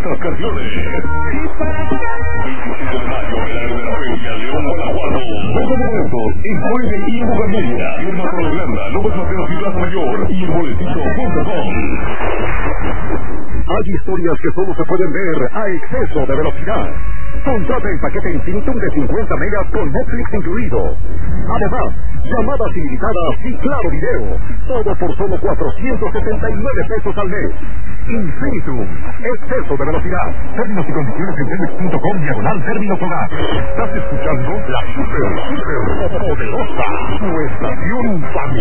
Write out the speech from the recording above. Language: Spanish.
estas canciones. De mayo, en la Feria León, Guanajuato. Los boletos en Juegue y Bugamilla, Firma Prologanda, López Mateos y Plaza Mayor y el boletito.com. Hay historias que solo se pueden ver a exceso de velocidad. Contrata el paquete Infinitum de 50 megas con Netflix incluido. Además, llamadas ilimitadas y claro video. Todo por solo 479 pesos al mes. Infinitum. Exceso de velocidad. Términos y condiciones en telmex.com/términos hogar. Estás escuchando la super poderosa. Tu estación familiar.